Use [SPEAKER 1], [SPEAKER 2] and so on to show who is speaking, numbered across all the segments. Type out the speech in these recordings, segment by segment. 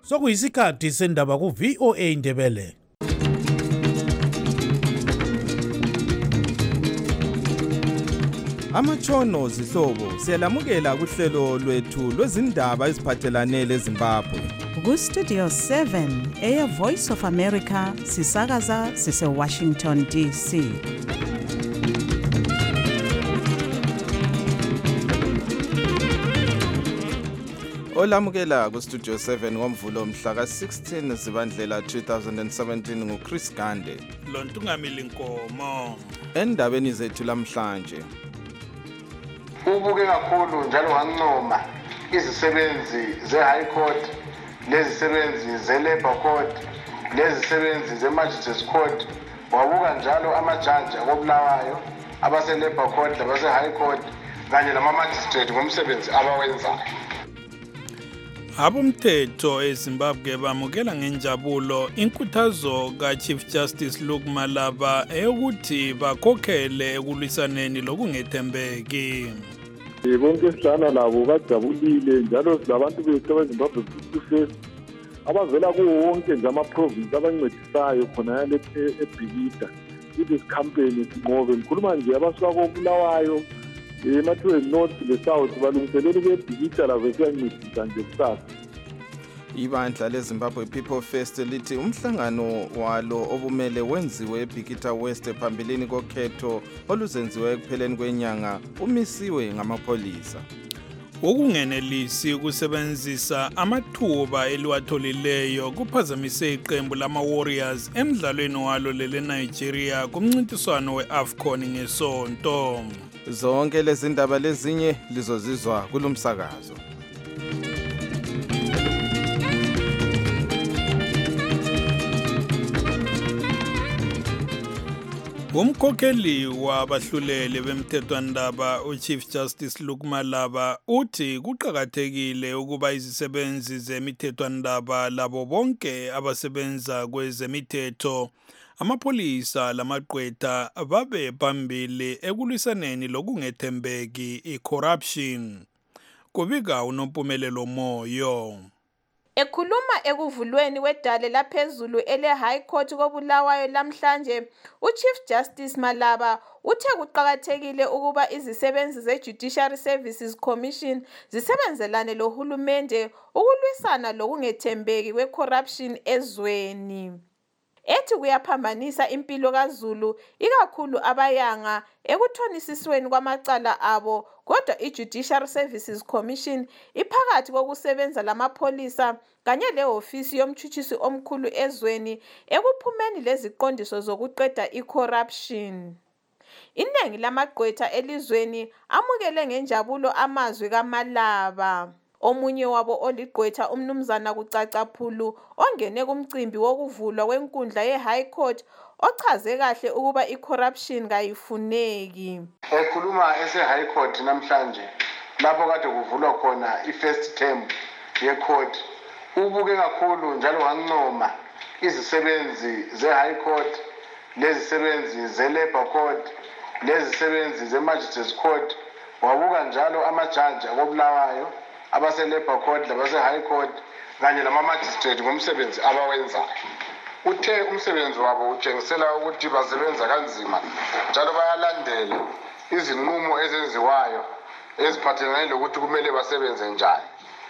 [SPEAKER 1] Sokuyisikhathi sendaba ku VOA Ndebele.
[SPEAKER 2] Amatshono zihlobo siyalamukela kuhlelo lwethu lwezindaba eziphathelane leZimbabwe.
[SPEAKER 3] Ku Studio 7 Air Voice of America sisakaza sise Washington DC.
[SPEAKER 2] Olamukela ku Studio 7 ngomvulo mhla ka-16 Zibandlela 2017 nguChris Gande.
[SPEAKER 1] Lontungamili Nkomo.
[SPEAKER 2] Endabeni zethu lamhlanje.
[SPEAKER 4] Ubuke kakhulu njalo wancoma izisebenzi ze-High Court, lezisebenzi ze-Labour Court, lezisebenzi ze-Magistrates Court, wabuka njalo amajaji akobulawayo abase-Labour Court labase-High Court kanye nama-magistrate ngomsebenzi abawenzayo.
[SPEAKER 5] Abomthetho eZimbabwe bamukela ngenjabulo inkuthazo ka-Chief Justice Luke Malaba eyokuthi bakhokhele ekulwisaneni lokungethembeki.
[SPEAKER 6] Bonke sihlala labo bajabulile njalo silabantu bethu abeZimbabwe futhi abavela kuwo wonke nje ama-province abancedisayo khona yale eBhikita ukuthi sikhampeni sinqobe. Ngikhuluma nje abasuka kobulawayo emathiwe north le-south balungiselela ukuyebhikita labo siyancedisa nje kusasa.
[SPEAKER 2] Ibandla leZimbabwe People First lithi umhlangano walo obumele wenziwe eBhikita West phambilini kokhetho oluzenziwe ekupheleni kwenyanga umisiwe ngamapholisa.
[SPEAKER 5] Ukungenelisi ukusebenzisa amathuba eliwatholileyo kuphazamise iqembu lama-Warriors emdlalweni walo lele-Nigeria kumncintiswano we-AFCON ngesonto.
[SPEAKER 2] Zonke lezi ndaba lezinye lizozizwa kulomsakazo.
[SPEAKER 5] Umkhokheli wabahluleli bemthethwandaba uChief Justice Luke Malaba uthi kuqakathekile ukuba izisebenzi zemithethwandaba labo bonke abasebenza kwezemithetho, amapholisa lamagqwetha babe phambili ekulwisaneni lokungethembeki i-corruption. Kubika uNompumelelo Moyo.
[SPEAKER 7] Ekhuluma ekuvulweni wedale laphezulu ele-High Court kobulawayo lamhlanje, uChief Justice Malaba uthe kuqakathekile ukuba izisebenzi ze-Judiciary Services Commission zisebenzelane lohulumende ukulwisana lokungethembeki kwe-corruption ezweni. Ethi kuyaphambanisa impilo kaZulu ikakhulu abayanga ekuthonisisweni kwamacala abo, kodwa i-Judiciary Services Commission iphakathi kokusebenza lamapholisa kanye lehhovisi yomtshutshisi omkhulu ezweni ekuphumeni leziqondiso zokuqeda i-corruption. Iningi lamagqwetha elizweni amukele ngenjabulo amazwi kaMalaba. Omunye wabo oligqwetha umnumzana Kucacaphulu ongene kumcimbi wokuvulwa kwenkundla ye-High Court ochaze kahle ukuba i-corruption kayifuneki.
[SPEAKER 4] Ekhuluma ese-High Court namhlanje lapho kade kuvulwa khona i-first term ye-court, ubuke kakhulu njalo wancoma izisebenzi ze-High Court, lezisebenzi ze-Labour Court, lezisebenzi ze-Magistrates Court, wabuka njalo amajaji akobulawayo abase-Labour Court labase-High Court kanye lama-magistrate ngomsebenzi abawenzayo. Uthe umsebenzi wabo utshengisela ukuthi basebenza kanzima njalo bayalandela izinqumo ezenziwayo eziphathelane lokuthi kumele basebenze njani.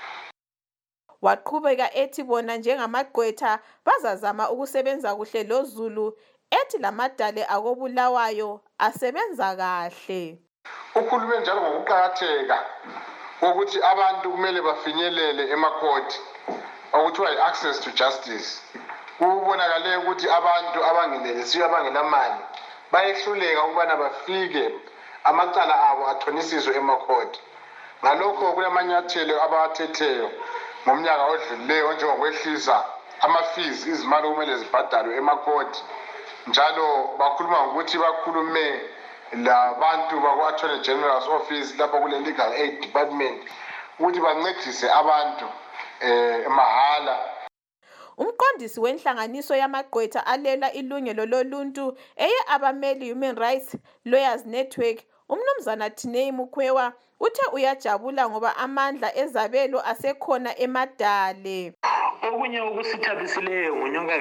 [SPEAKER 7] Waqhubeka ethi bona njengamagqwetha bazazama ukusebenza kuhle loZulu, ethi lamadale akobulawayo asebenza kahle.
[SPEAKER 4] Ukhulume njalo ngokuqakatheka ukuthi abantu kumele bafinyelele emakhoti okuthiwa yi-access to justice. Kubonakale ukuthi abantu abangenelisiyo abangenamali bayehluleka ukubana bafike amacala abo athonisiswe emakhoti. Ngalokho kulamanyathelo abawathetheyo ngomnyaka odlulileyo njengokwehlisa ama-fees, izimali kumele zibhadalwe emakhoti. Njalo bakhuluma ngokuthi bakhulume labantu bakwa-Attorney General's Office lapho kule Legal Aid Department ukuthi bancedise abantu mahala.
[SPEAKER 7] Umqondisi wenhlanganiso yamagqwetha alela ilungelo loluntu eye-Abameli Human Rights Lawyers Network, umnumzana Thinei Mukhwewa, uthe uyajabula ngoba amandla ezabelo asekhona emadale.
[SPEAKER 8] okunye okusithabisileyo ngonyaka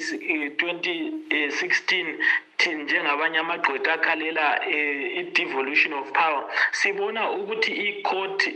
[SPEAKER 8] ka-2016 njengabanye amagqwetha akhalela i-devolution of power sibona ukuthi i-court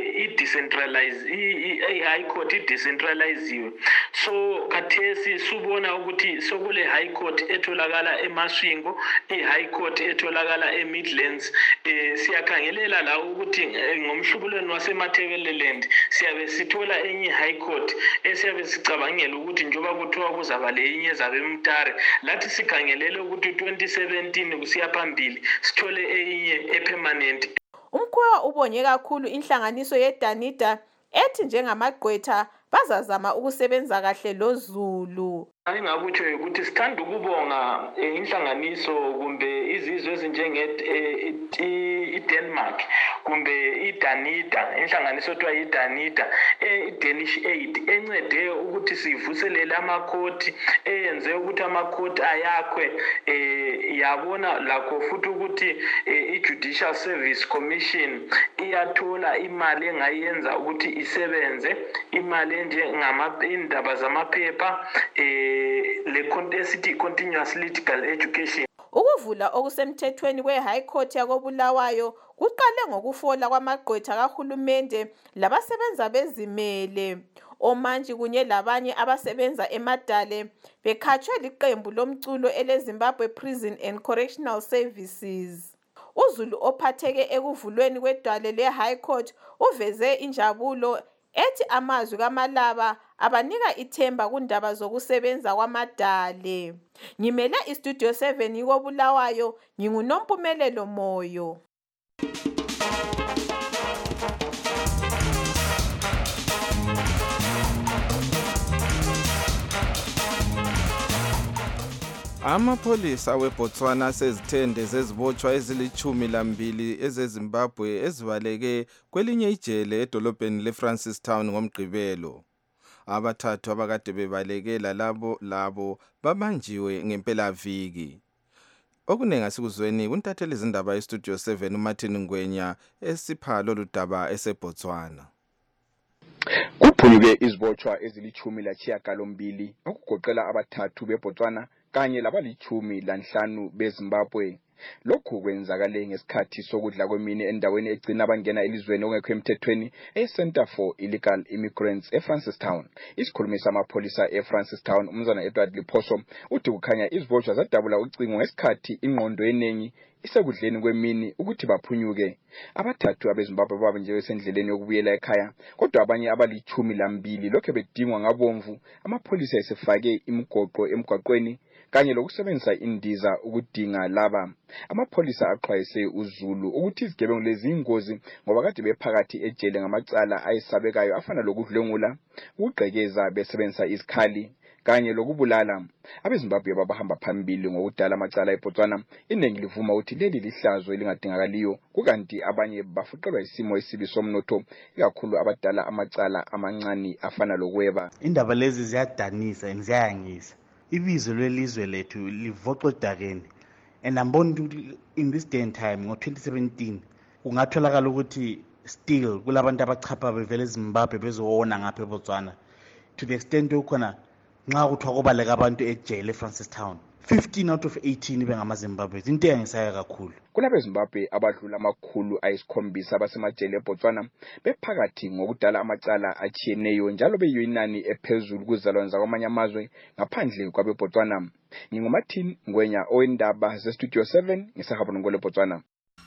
[SPEAKER 8] i-high court i-decentraliziwe so khathesi subona ukuthi sokule high court etholakala eMasvingo i-high court etholakala eMidlands siyakhangelela la ukuthi ngomhlubulweni wasemathebeleland siyabe sithola enye high court esiyabe sicabangela ukuthi njoba kuthiwa kuzaba lenye ezabe eMtare lathi sikhangelele ukuthi 2017 kusiya phambili sithole enye epermanent.
[SPEAKER 7] Umkhwewa ubonye kakhulu inhlanganiso yeDanida ethi njengamagqwetha bazazama ukusebenza kahle loZulu.
[SPEAKER 8] Ngakutsho ukuthi sithanda ukubonga inhlanganiso kumbe izizwe ezinjenge-Denmark kumbe iDanida inhlanganiso ethiwa yiDanida iDanish Aid encede ukuthi sivuselele amakhoti eyenze ukuthi amakhoti ayakhwe yabona lakho futhi ukuthi i-Judicial Service Commission iyathola imali engayenza ukuthi isebenze imali enjengama-indaba zamaphepha le continuous legal education.
[SPEAKER 7] Ukuvula okusemthethweni kwe-High Court yakoBulawayo kuqale ngokufola kwamagqwetha kahulumende labasebenza bezimele. Omantshi kunye labanye abasebenza eMadale bekhatshwe liqembu lomculo eleZimbabwe Prison and Correctional Services. uZulu ophatheke ekuvulweni kwedwale le-High Court uveze injabulo ethi amazwi kaMalaba abanika ithemba kundaba zokusebenza kwamadale. Ngimele iStudio 7 koBulawayo nginguNompumelelo Moyo.
[SPEAKER 2] Amapholisa weBotswana sezithende zezibotshwa ezili-12 ezeZimbabwe ezibaleke kwelinye ijele edolobheni leFrancistown ngomgqibelo. Abathathu abakade bebalekela labo babanjiwe ngempelaviki. Okunenga sikuzweni kuntatheli izindaba yeStudio 7 uMartin Ngwenya esipha lolu daba eseBotswana.
[SPEAKER 9] Kuphunyuke izibotshwa ezili-12 okugoqela abathathu beBotswana kanye labali-15 beZimbabwe. Lokhu kwenzakale ngesikhathi sokudla kwemini endaweni egcina abangena elizweni ongekho emthethweni eCenter for Illegal Immigrants eFrancistown. Isikhulumi samapholisa eFrancistown umnumzana Edward Liphoso uthi kukhanya izibotshwa zadabula ucingo ngesikhathi ingqondo eningi isekudleni kwemini ukuthi baphunyuke. Abathathu abeZimbabwe babanjwe esendleleni yokubuyela ekhaya kodwa abanye abali-12 lokho bedingwa ngabomvu. Amapholisa esefake imigoqo emgwaqweni kanye lokusebenzisa indiza ukudinga laba. Amapholisa axwayise uZulu ukuthi izigebengu lezi ingozi ngoba kade bephakathi ejele ngamacala ayesabekayo afana lokudlwengula, ukugqekeza besebenzisa izikhali kanye lokubulala. AbeZimbabwe babahamba phambili ngokudala amacala eBotswana iningi livuma ukuthi leli lihlazo elingadingakaliyo kukanti abanye bafuqelwa isimo esibi somnotho ikakhulu abadala amacala amancane afana lokweba.
[SPEAKER 10] Indaba lezi ziyadanisa ziyangisa. Ibizo lelizwe lethu livoxwe edakeni and ambona ukuthi in this day and time ngo-2017 kungatholakala ukuthi still kulabantu abachapha bevele eZimbabwe bezowona ngapha eBotswana to the extent yokukhona nxa kuthiwa kubaleka abantu ejele eFrancistown 15 out of 18 bengamaZimbabwe into eyangisayo kakhulu.
[SPEAKER 9] KunabeZimbabwe abadlula 700 abasemajele eBotswana bephakathi ngokudala amacala achiyeneyo njalo beyiyo inani ephezulu kuzalwane zakwamanye amazwe ngaphandle kwabeBotswana. NginguMartin Ngwenya owendaba zeStudio 7 ngisahamba ngole Botswana.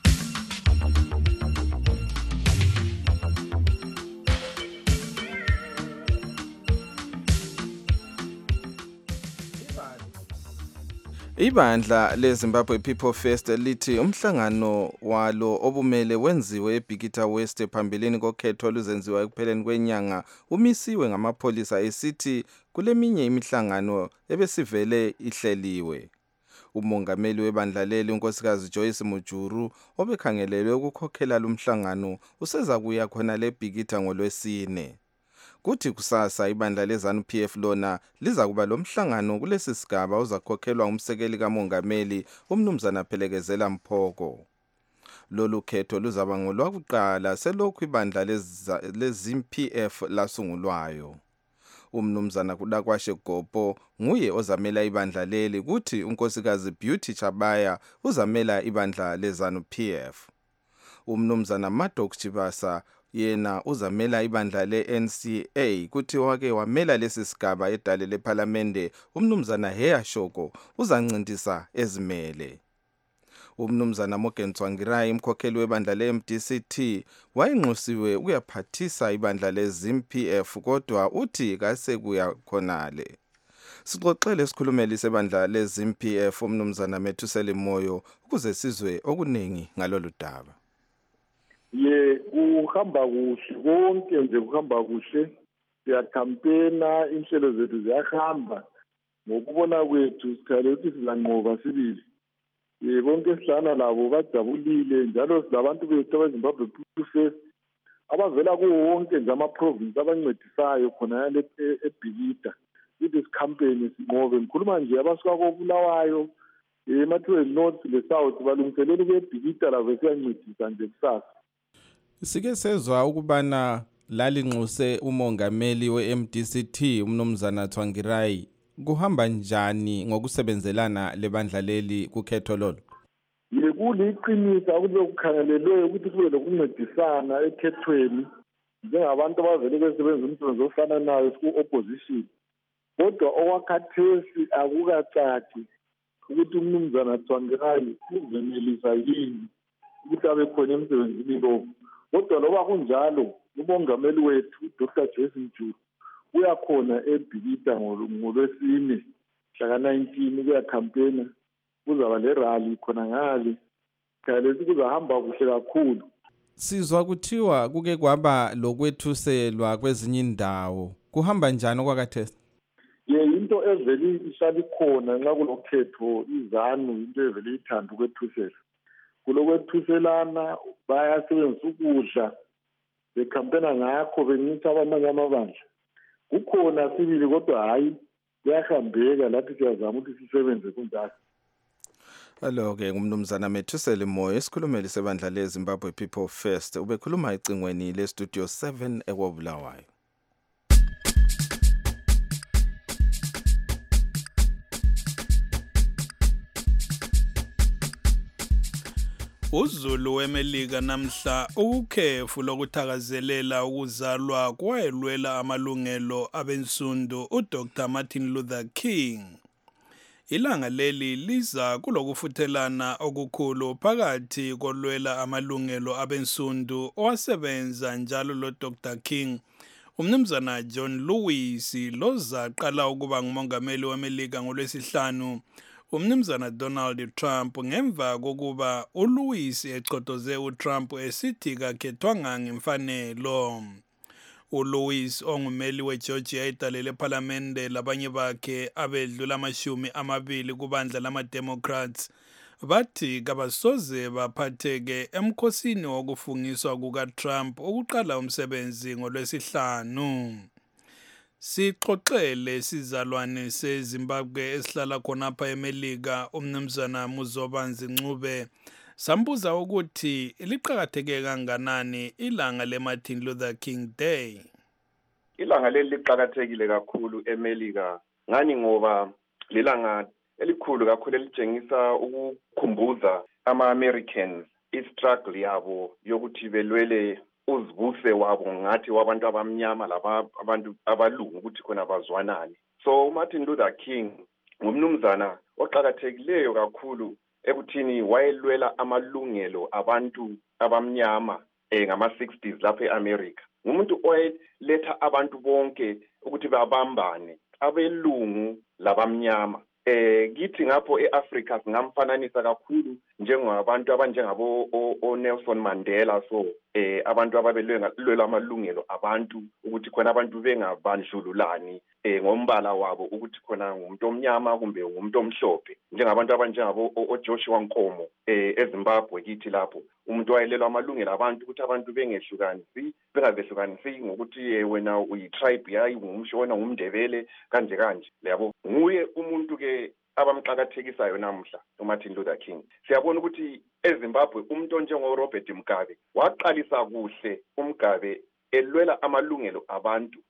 [SPEAKER 2] Ibandla leZimbabwe People First lithi umhlangano walo obumele wenziwe eBikita West phambilini kokhetho oluzenziwa ekupheleni kwenyanga umisiwe ngamapholisa esithi kuleminye imihlangano ebesivele ihleliwe. Umongameli webandla leli unkosikazi Joyce Mujuru obekhangelelwe ukukhokhela lumhlangano useza kuya khona leBikita ngoLwesine. Kuthi kusasa ibandla leZANU-PF lona liza kuba lomhlangano kulesi sigaba uzakhokhelwa umsekeli kamongameli umnumzana Phelekezela Mphoko. Lolu khetho luzaba ngolwakuqala selokhu ibandla leZIMPF lasungulwayo. Umnumzana Kudakwashe Gopo nguye ozamela ibandla leli kuthi unkosikazi Beauty Chabaya uzamela ibandla lezanu PF. Umnumzana Maddox Chibasa yena uzamela ibandla le-NCA kuthi wake wamela lesi sigaba edale lePhalamende umnumzana Heya Shoko uzancintisa ezimele. Umnumzana Morgan Tsvangirai umkhokheli webandla le-MDCT wayenxusiwe ukuyaphathisa ibandla le-ZIM-PF kodwa uthi kase kuya khonale. Sixoxele isikhulumeli sebandla le-ZIM-PF umnumzana Methuseli Moyo ukuze sizwe okuningi ngalolu daba.
[SPEAKER 6] Kuhamba kuhle konke nje kuhamba kuhle siyakampena inhlelo zethu ziyahamba ngokubona kwethu sikhale ukuthi sizanqoba sibili. Bonke sihlana labo bajabulile njalo silabantu bethu abeZimbabwe People First abavela kuwo wonke nje ama-province abancedisayo khona yale eBhikita ukuthi sikhampeni sinqobe. Ngikhuluma nje abasuka koBulawayo eMathuwe North le-South balungiselela ukuyeBhikita labo siyancedisa nje kusasa.
[SPEAKER 2] Sike sezwa ukubana lalinxuse umongameli we-MDCT umnumzana Tsvangirai. Kuhamba njani ngokusebenzelana lebandla leli kukhetho lolo?
[SPEAKER 6] Kuliqiniso ukuthi kukhangelelwe ukuthi kube lokuncedisana ekhethweni njengabantu abavele besebenza umsebenzi ofana nayo ku-opposition. Kodwa okwakhathesi akukacaci ukuthi umnumzana Tsvangirai uzenelisa yini ukuthi abe khona emsebenzini lo. Kodwa loba kunjalo umongameli wethu Dr. Joyce Mjulu uyakhona eBhikita ngolwesine mhla ka-19 kuyakhampena kuzaba le-rally khona ngale khalesi kuzahamba kuhle kakhulu.
[SPEAKER 2] Sizwa kuthiwa kuke kwaba lokwethuselwa kwezinye indawo kuhamba njani okwakhathesi?
[SPEAKER 6] Into evele ihlala ikhona nxa kulokhetho izanu into evele ithanda ukwethusela. Kulokwethuselana bayasebenzisa ukudla bekhampena ngakho bencitha abamanye amabandla. Kukhona sibili kodwa hayi kuyahambeka lathi siyazama ukuthi sisebenze kunjalo.
[SPEAKER 2] Alo-ke ngumnumzana Methuseli Moyo isikhulumeli sebandla leZimbabwe People First ubekhuluma ecingweni le-Studio 7 eKobulawayo.
[SPEAKER 5] uZulu weMelika namhla ukukhefu lokuthakazelela ukuzalwa kwayelwela amalungelo abensundu uDr. Martin Luther King. Ilanga leli liza kulokufuthelana okukhulu phakathi kolwela amalungelo abensundu owasebenza njalo loDr. King, umnumzana John Lewis lozaqala ukuba ngumongameli weMelika ngoLwesihlanu, umnumzana Donald Trump ngemva kokuba uLewis ecotoze uTrump esithi kakhethwanga ngemfanelo. uLewis ongumeli weGeorgia idalele ePhalamende labanye bakhe abedlula 20 kubandla lama-Democrats bathi kabasoze baphatheke emkhosini wokufungiswa kukaTrump ukuqala umsebenzi ngoLwesihlanu. Sixoxele sizalwane seZimbabwe esihlala khonapha eMelika umnumzana Muzobanzi Ncube sambuza ukuthi liqhakatheke kanganani ilanga leMartin Luther King Day.
[SPEAKER 11] Ilanga leli liqhakathekile kakhulu eMelika ngani ngoba lilanga elikhulu kakhulu elitshengisa ukukhumbuza ama-Americans i-struggle yabo yokuthi belwele uzibuse wabo ngathi wabantu abamnyama labantu abalungu ukuthi khona bazwanane. So uMartin Luther King ngumnumzana oqhakathekileyo kakhulu ekuthini wayelwela amalungelo abantu abamnyama ngama-60s lapha eAmerica. Ngumuntu owayeletha abantu bonke ukuthi babambane abelungu labamnyama. Kithi ngapho eAfrica singamfananisa kakhulu njengabantu abanjengabo Nelson Mandela, so abantu ababelwela amalungelo abantu ukuthi khona abantu bengabandlululani ngombala wabo ukuthi khona ngumuntu omnyama kumbe ngumuntu omhlophe, njengabantu abanjengabo Joshua Nkomo eZimbabwe kithi lapho umuntu wayelelwa amalungelo abantu ukuthi abantu bengazehlukanisi ngokuthi wena uyi-tribe yayi wena ngumndebele kanje yabo. Nguye umuntu ke abamqhakathekisayo namuhla uMartin Luther King. Siyabona ukuthi eZimbabwe umuntu onjengoRobert Mugabe waqalisa kuhle uMugabe elwela amalungelo abantu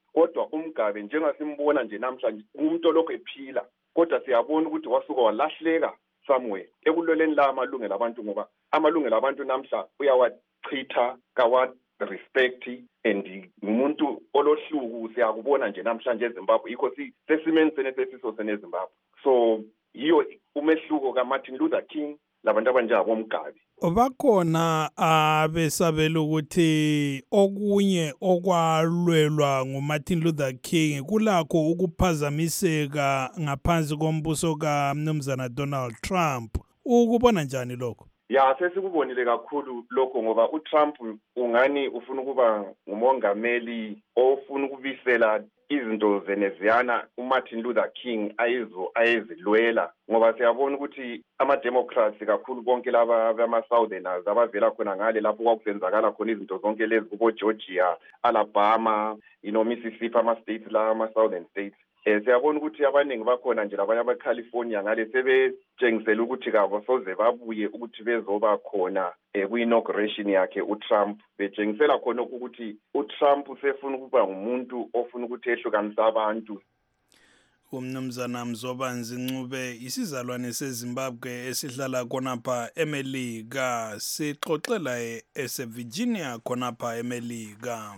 [SPEAKER 11] kodwa uMgabe njengasimbona nje namhlanje umuntu olokhu ephila, kodwa siyabona ukuthi wasuka walahleka somewhere ekuloleni la amalungelo abantu, ngoba amalungelo abantu namhla uyawachitha kawa respect and umuntu olohluku siyakubona nje namhlanje eZimbabwe, yikho sesimeni senesiso seneZimbabwe. So yiyo umehluko kaMartin Luther King labantu abanjabo boMgabe.
[SPEAKER 5] Bakhona abesabela ukuthi okunye okwalwelwa nguMartin Luther King kulakho ukuphazamiseka ngaphansi kombuso kaMnumzana Donald Trump. Ukubona njani lokho?
[SPEAKER 11] Ya, sesikubonile kakhulu lokho, ngoba uTrump ungani ufuna ukuba ngumongameli ofuna ukubisela izinto zeneziyana uMartin Luther King ayezilwela, ngoba siyabona ukuthi ama-Democrats kakhulu bonke laba bama-Southerners abavela khona ngale lapho kwakusenzakala khona izinto zonke lezi kubo Georgia, Alabama, Mississippi, ama-states la ama-Southern states. Siyabona ukuthi abaningi bakhona nje labanye abaCalifornia ngale sebetshengisela ukuthi kabasoze babuye ukuthi bezoba khona kwi-inauguration yakhe uTrump. Betshengisela khona ukuthi uTrump usefuna ukuba ngumuntu ofuna ukuthi ehlukanise abantu.
[SPEAKER 5] Umnumzana Mzobanzi Ncube isizalwane seZimbabwe esihlala khonapha eMelika, sixoxela eseVirginia khonapha eMelika.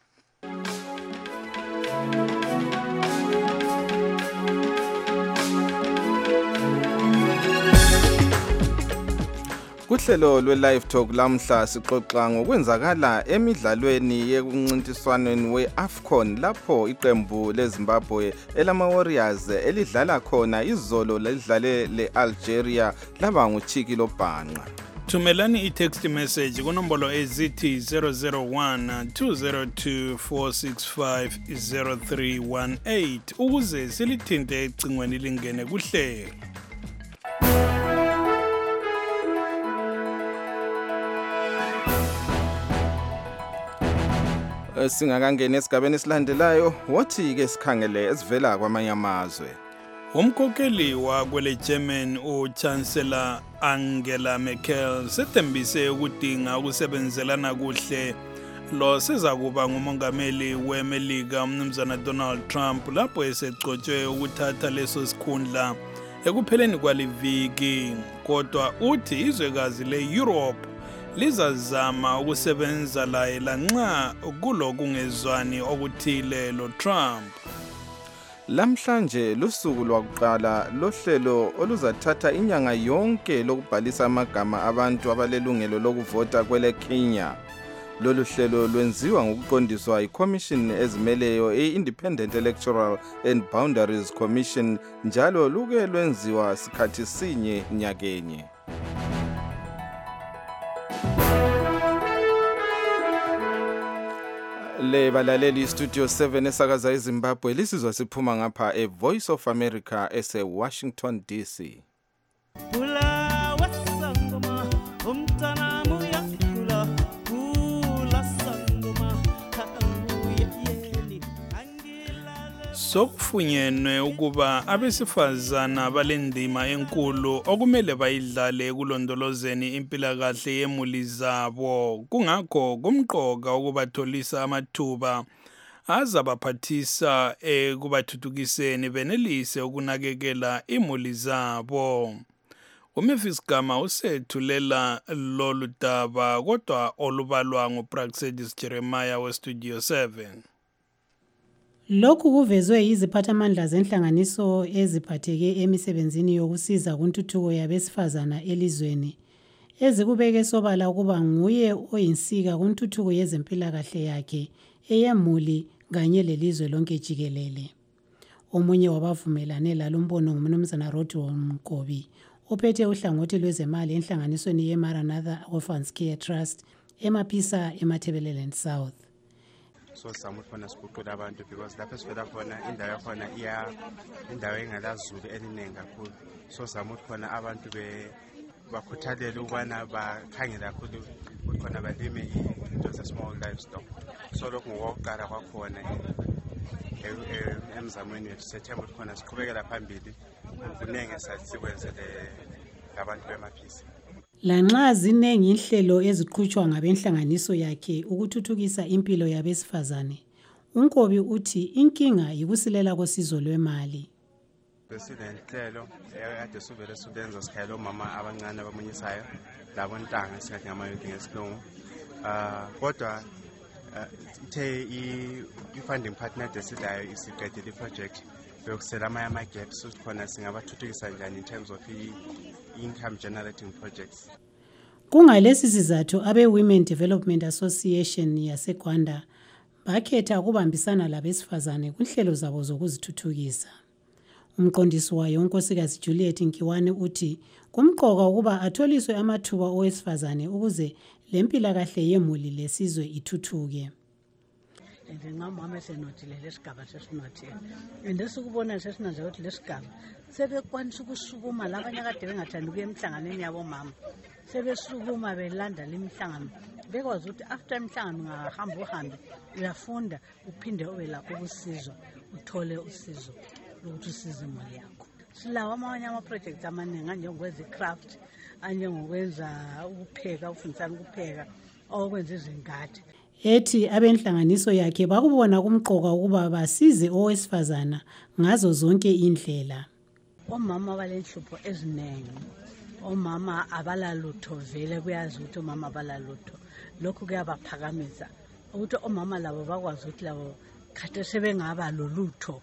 [SPEAKER 2] Kuhlelo lwe-Live Talk lamhla sixoxa ngokwenzakala emidlalweni yekuncintiswaneni we-AFCON lapho iqembu leZimbabwe elama-Warriors elidlala khona izolo lidlale le-Algeria laba nguchiki lobhanqa.
[SPEAKER 5] Thumelani i-text message kunombolo ezithi 001-202-465-0318 ukuze silithinte ecingweni lingene kuhlelo.
[SPEAKER 2] Singakangena esigabeni esilandelayo, wothi-ke sikhangele esivela kwamanye amazwe.
[SPEAKER 5] Umkhokheli wakwele German uChancellor Angela Merkel sethembise ukudinga ukusebenzelana kuhle lo sizakuba ngumongameli weMelika uMnumzana Donald Trump lapho esegcotshwe ukuthatha leso sikhundla ekupheleni kwaliviki, kodwa uthi izwekazi le-Europe lizazama ukusebenza laye lanxa kulokungezwani okuthile loTrump.
[SPEAKER 2] Lamhlanje lusuku lwakuqala lohlelo oluzathatha inyanga yonke lokubhalisa amagama abantu abalelungelo lokuvota kwele Kenya. Lolu hlelo lwenziwa ngokuqondiswa iCommission ezimeleyo i-Independent Electoral and Boundaries Commission njalo luke lwenziwa sikhathi sinye nyakenye. Le balaleli Studio 7 esakaza eZimbabwe lisizwa siphuma ngapha eVoice of America ese-Washington DC.
[SPEAKER 5] Sokufunyenwe ukuba abesifazana balendima enkulu okumele bayidlale ekulondolozeni impilakahle yemuli zabo, kungakho kumqoka ukubatholisa amathuba azabaphathisa ekubathuthukiseni benelise ukunakekela imuli zabo. uMemphis Gama usethulela lolu daba kodwa olubalwa nguPraxedis Jeremiah weStudio 7.
[SPEAKER 12] Lokhu kuvezwe iziphathamandla zenhlanganiso eziphatheke emisebenzini yokusiza kuntuthuko yabesifazana elizweni ezikubeke sobala ukuba nguye oyinsika kuntuthuko yezempilakahle yakhe eyemuli kanye lelizwe lonke jikelele. Omunye wabavumelane lalombono nguMnumzana Rodwell Mgobi ophethe uhlangothi lwezemali enhlanganisweni yeMaranatha Orphans Care Trust emaphisa eMatabeleland South.
[SPEAKER 13] So samuthi khona siguqula abantu because lapho sivela khona indawo yakhona indawo engalazulu eliningi kakhulu, so samuthi khona abantu bakhuthalela ukubana bakhangele kakhulu ukuthi khona balime into ze-small livestock. So lokhu ngokokuqala kwakhona emzamweni wethu sethemba ukuthi khona siqhubekela phambili kuningi sikwenzele abantu bemaphisa.
[SPEAKER 12] Lanxa zinengi inhlelo eziqhutshwa ngabenhlanganiso yakhe ukuthuthukisa impilo yabesifazane, uNkobi uthi inkinga yikusilela kosizo lwemali.
[SPEAKER 13] Besinenhlelo ekade sivele silenza sikhayela omama abancane abamunyisayo labontanga esingathi ngama-youth ngesilungu. Kodwa ithe i-funding partner desidayo isiqedile i-project beyokusela ama-gaps ukuthi khona singabathuthukisa njani in terms of i-income generating projects.
[SPEAKER 12] Kungalesi sizathu abe-Women Development Association yaseGwanda bakhetha ukubambisana labesifazane kunhlelo zabo zokuzithuthukisa. Umqondisi wayo uNkosikazi Juliet Nkiwane uthi kumqoka ukuba atholiswe amathuba owesifazane ukuze lempilakahle yemuli lesizwe ithuthuke.
[SPEAKER 14] Ngingomama esenothile lesigaba sesinothile. Endesikubona sesinanze ukuthi lesigaba sebekwanisa ukusukuma labanye kade bengathandi ukuya emhlanganweni yabo mama. Sebesukuma belanda lemihlangano. Bekwazi ukuthi after imhlangano ngahamba uhambe uyafunda uphinde ube lapho kusizwa uthole usizo lokuthi usize imali yakho. Silawa amanye ama-projects amaningi anjengokwenza i-craft, anjengokwenza ukupheka, ufundisana ukupheka, okwenza izingadi.
[SPEAKER 12] Ethi abenhlanganiso yakhe bakubona kumqoka ukuba basize owesifazana ngazo zonke indlela.
[SPEAKER 14] Omama balenhlupho eziningi. Omama abalalutho vele kuyazi ukuthi omama abalalutho. Lokhu kuyabaphakamisa ukuthi omama labo bakwazi ukuthi labo kade sebengaba lolutho.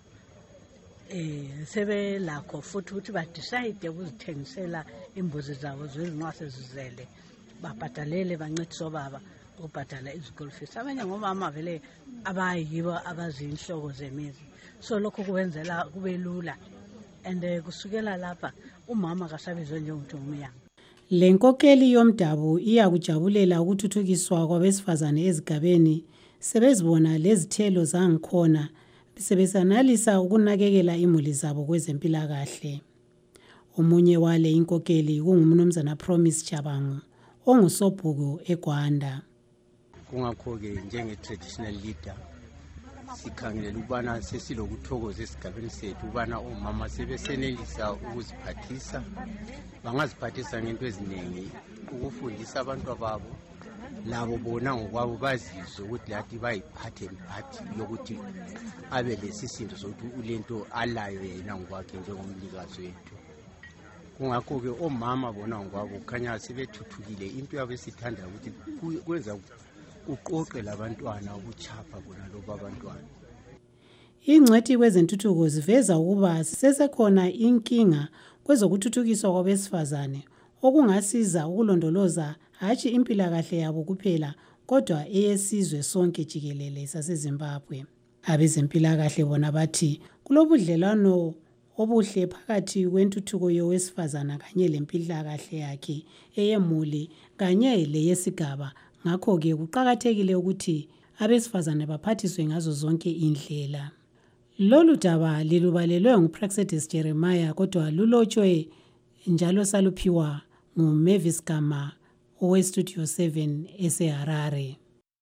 [SPEAKER 14] Sebelakho futhi ukuthi badecide ukuzithengisela imbuzi zabo zezinqwase zizele babhadalele bancedise obaba ukubhadala izikole fees. Abanye ngomama vele abayibo abazinhloko zemizi, so lokho kuwenzela kube lula and kusukela lapha umama kasabizwe njengokuthi umyanga.
[SPEAKER 12] Le nkokeli yomdabu iyakujabulela ukuthuthukiswa kwabesifazane ezigabeni sebezibona lezithelo zangikhona sebesanalisa ukunakekela imuli zabo kwezempilakahle. Omunye wale inkokeli kungumnumzana Promise Chabangu ongusobhuku eGwanda.
[SPEAKER 15] Kungakho-ke njenge-traditional leader sikhangelela ukubana sesilokuthokoza esigabeni sethu ukubana omama sebesenelisa ukuziphathisa. Bangaziphathisa ngento eziningi, ukufundisa abantu ababo labo bona ngokwabo bazizwe ukuthi lathi bayiphathe mphathi yokuthi abe lesisindo sokuthi ulento alayo yena ngokwakhe njengomlikazi wethu. Kungakho-ke omama bona ngokwabo kukhanya sebethuthukile. Into yabo esithanda ukuthi kwenza uqoqe labantwana ukuchapha bona loba abantwana.
[SPEAKER 12] Ingcwethi kwezentuthuko ziveza ukuba sesekhona inkinga kwezokuthuthukiswa kwabesifazane okungasiza ukulondoloza hatshi impilakahle yabo kuphela kodwa eyesizwe sonke jikelele saseZimbabwe. Abezempilakahle bona bathi kulobudlelwano obuhle phakathi kwentuthuko yowesifazana kanye lempilakahle yakhe eyemuli kanye leyesigaba. Ngakho-ke kuqakathekile ukuthi abesifazane baphathiswe ngazo zonke indlela. Lolu daba lilubalelwe nguPraxedis Jeremiah kodwa lulotshwe njalo saluphiwa nguMavis Gama oweStudio 7 eseHarare.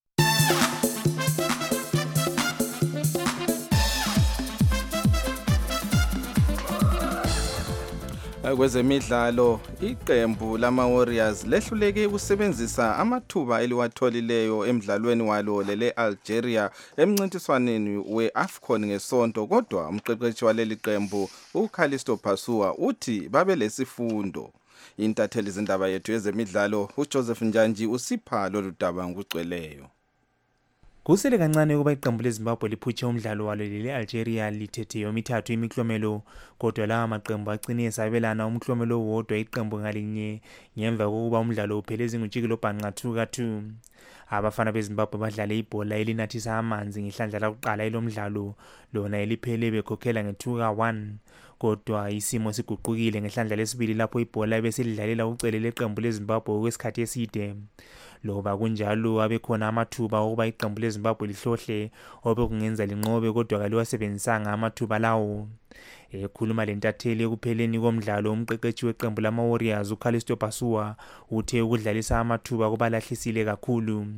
[SPEAKER 2] Kwezemidlalo iqembu lama-Warriors lehluleke ukusebenzisa amathuba eliwatholileyo emidlalweni walo lele Algeria emncintiswaneni we-AFCON ngesonto, kodwa umqeqeshi waleli qembu uCallisto Pasua uthi babe lesifundo. Intatheli zindaba yethu yezemidlalo uJoseph Njanji usipha lolu daba ngokugcweleyo.
[SPEAKER 16] Kusele kancane ukuba iqembu leZimbabwe liphutshe umdlalo walo lele Algeria lithethe yomithathu imiklomelo, kodwa lawa maqembu agcine esabelana umklomelo wodwa iqembu ngalinye ngemva kokuba umdlalo uphele ezingutshikilo bhanqa 2-2. Abafana beZimbabwe badlale ibhola elinathisa amanzi ngehlandla lakuqala elomdlalo, lona eliphele bekhokhela nge2-1. Kodwa isimo siguqukile ngehlandla lesibili lapho ibhola beselidlalela ucele leqembu leZimbabwe okwesikhathi eside. Loba kunjalo abekhona amathuba okuba iqembu leZimbabwe lihlohle obekungenza linqobe, kodwa kaliwasebenzisanga amathuba lawo. Ekhuluma lentatheli ekupheleni komdlalo umqeqeshi weqembu lama-Warriors uCallisto Pasua uthe ukudlalisa amathuba kubalahlisile kakhulu.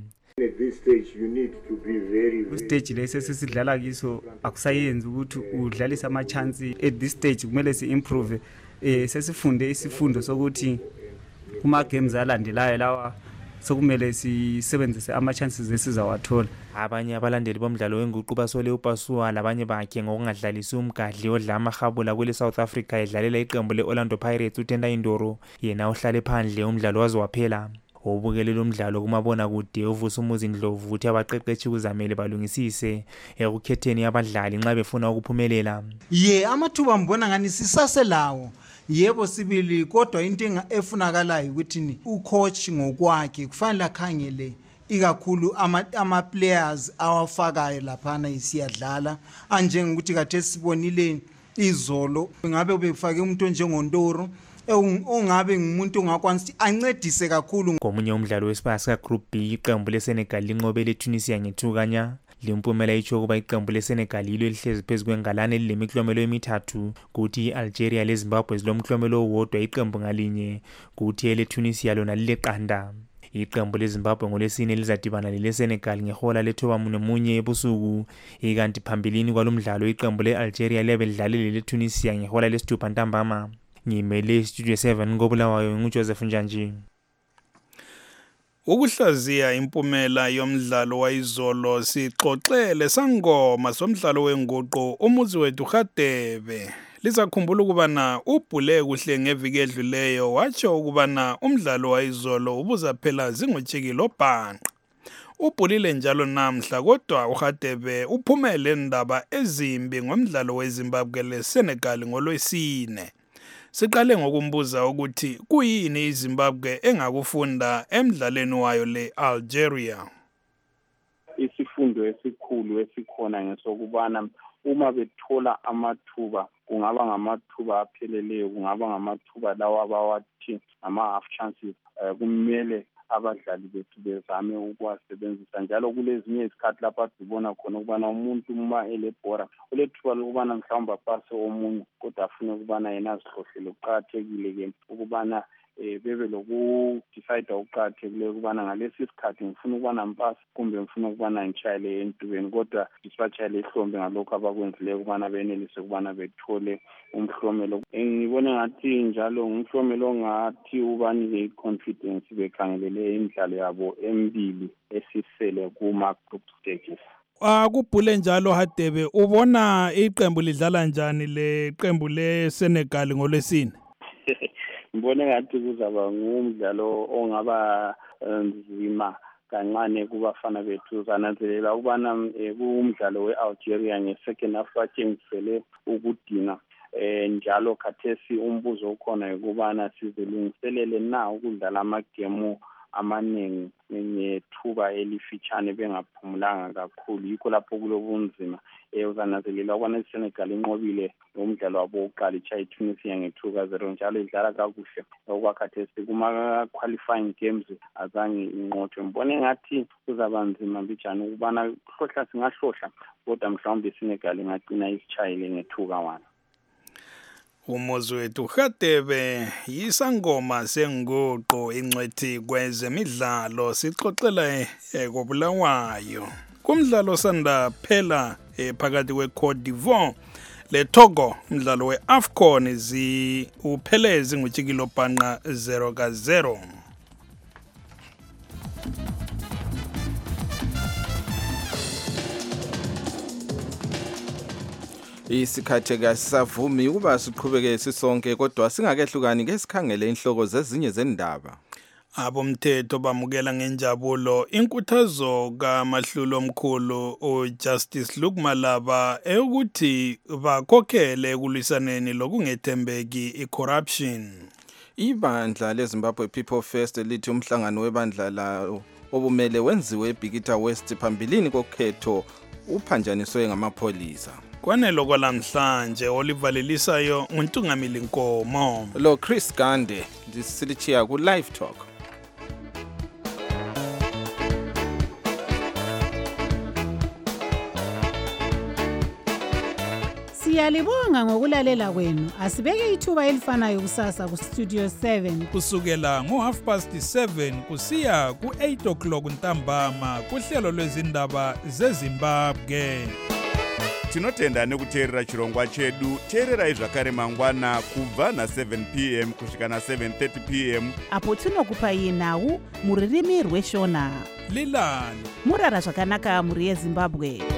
[SPEAKER 17] Stage lesi sesidlala kiso akusayenzi ukuthi udlalisa ama chance. At this stage kumele si-improve sesifunde isifundo sokuthi kuma games alandelayo lawa sokumele sisebenzise ama-chances esizawathola.
[SPEAKER 16] Abanye abalandeli bomdlalo wenguqu basole uPasua labanye bakhe ngokungadlalisi umgadli odla amahabula kwele South Africa edlalela iqembu le-Orlando Pirates uTenda Indoro yena uhlale phandle umdlalo waze waphela. Obukelela umdlalo kumabona kude uvusa umuzi Ndlovu uthi abaqeqeshi kuzamele balungisise ekukhetheni abadlali nxa befuna ukuphumelela.
[SPEAKER 18] Amathuba mbona ngani sisaselawo. Yebo sibili kodwa into efunakalayo ukuthi ucoach ngokwakhe kufanele akhangele ikakhulu ama-players awafakayo laphana isiyadlala anjengokuthi kade sibonile izolo ngabe befake umuntu onjengoNtoro ongabe ngumuntu ongakwanisi ancedise kakhulu.
[SPEAKER 16] Komunye umdlalo wesibaya sika Group B iqembu leSenegal linqobe leTunisia nge-2-0. Limpumela itsho kuba iqembu leSenegal yilo elihlezi phezu kwengalane elilemiklomelo emithathu kuthi iAlgeria leZimbabwe zilomklomelo owodwa iqembu ngalinye kuthi eleTunisia lona lileqanda. Iqembu leZimbabwe ngolesine lizadibana leSenegal ngehola le-9:30 ebusuku ikanti phambilini kwalomdlalo iqembu leAlgeria liyabe lidlalele leTunisia ngehola le-6 ntambama. Ngimele Studio 7 ngobulawayo nguJoseph Njanji.
[SPEAKER 5] Ukuhlaziya impumela yomdlalo wayizolo sixoxele sangoma somdlalo wenguqu umuzi wethu Hadebe. Lisakhumbula ukubana ubhule kuhle ngeviki edluleyo watsho ukubana umdlalo wayizolo ubuzaphela zingotshekile obhanqa. Ubhulile njalo namhla kodwa uHadebe uphumele indaba ezimbi ngomdlalo weZimbabwe leSenegal ngolwesine. Siqale ngokumbuza ukuthi kuyini iZimbabwe engakufunda emdlalweni wayo le-Algeria.
[SPEAKER 19] Isifundo esikhulu esikhona ngesokubana uma bethola amathuba kungaba ngamathuba apheleleyo kungaba ngamathuba lawa abawathi ama-half chances kumele abadlali bethu bezame ukuwasebenzisa njalo kulezinye izikhathi lapha sibona khona ukubana umuntu uma elebhora ulethuba lokubana mhlawumbe apase omunye kodwa afune ukubana yena azihlohlele. Kuqakathekile ke ukubana bebe lokudecide okuqakathekileyo ukubana ngalesi sikhathi ngifuna ukubana mpasi kumbe ngifuna ukubana ngitshayele entubeni kodwa sibachayele ihlombe ngalokho abakwenzileyo ukubana benelise ukubana bethole umhlomelo. Ngibone ngathi njalo umhlomelo ongathi ubanike i-confidence bekhangelele imidlalo yabo emibili esisele kuma-group stages.
[SPEAKER 5] Kubhule njalo Hadebe ubona iqembu lidlala njani leqembu leSenegal ngolwesine?
[SPEAKER 19] Ngibone ngathi kuzaba ngumdlalo ongaba nzima kancane kubafana bethu. Zananzelela ukubana kumdlalo we-Algeria nge-second half batshengisele ukudinga njalo khathesi umbuzo ukhona ukubana sizilungiselele na ukudlala amagemu amaningi ngethuba elifitshane bengaphumulanga kakhulu. Yikho lapho kulobunzima. Uzananzelela ukubana iSenegal inqobile umdlalo wabo wokuqala itshaya iTunisia nge-2-0 njalo idlala kakuhle okwakhathesi kuma-qualifying games azange inqothwe. Mbone ngathi kuzaba nzima mbijana ukubana hlohla singahlohla kodwa mhlawumbe iSenegal ingagcina isitshayile nge-2-1.
[SPEAKER 5] Umuzi wethu Hadebe yisangoma senguqu ingcwethi kwezemidlalo sixoxela kobulawayo. Kumdlalo sanda phela phakathi kweCote d'Ivoire leTogo umdlalo weAFCON uphele zingutshikilo bhanqa 0-0.
[SPEAKER 2] Isikhathi kasisavumi ukuba siqhubeke sisonke kodwa singakehlukani ngesikhangele inhloko zezinye zendaba.
[SPEAKER 5] Abomthetho bamukela ngenjabulo inkuthazo kaMahlulo omkhulu uJustice Luke Malaba ukuthi bakhokhele kulwisaneni lokungethembeki icorruption.
[SPEAKER 2] Ibandla leZimbabwe People First lithi umhlangano webandla lawo obumele wenziwe eBikita West phambilini kokhetho uphanjaniswe ngamapholisa.
[SPEAKER 5] Kwanelo kwalamhlanje olivalelisayo uNtungamili Nkomo
[SPEAKER 2] lo Chris Gande disilichiya ku Live Talk.
[SPEAKER 12] Siyalibonga ngokulalela kwenu. Asibeke ithuba elifanayo kusasa ku Studio 7
[SPEAKER 5] kusukela ngo7:30 kusiya ku8 o'clock ntambama kuhlelo lwezindaba zeZimbabwe.
[SPEAKER 20] tinotenda nekuteerera chirongwa chedu. teererai zvakare mangwana kubva na7 p.m. kusvika na7:30 p.m.
[SPEAKER 3] apo tinokupai nhau muririmi rweshona.
[SPEAKER 1] lilani
[SPEAKER 3] murara zvakanaka mhuri yezimbabwe.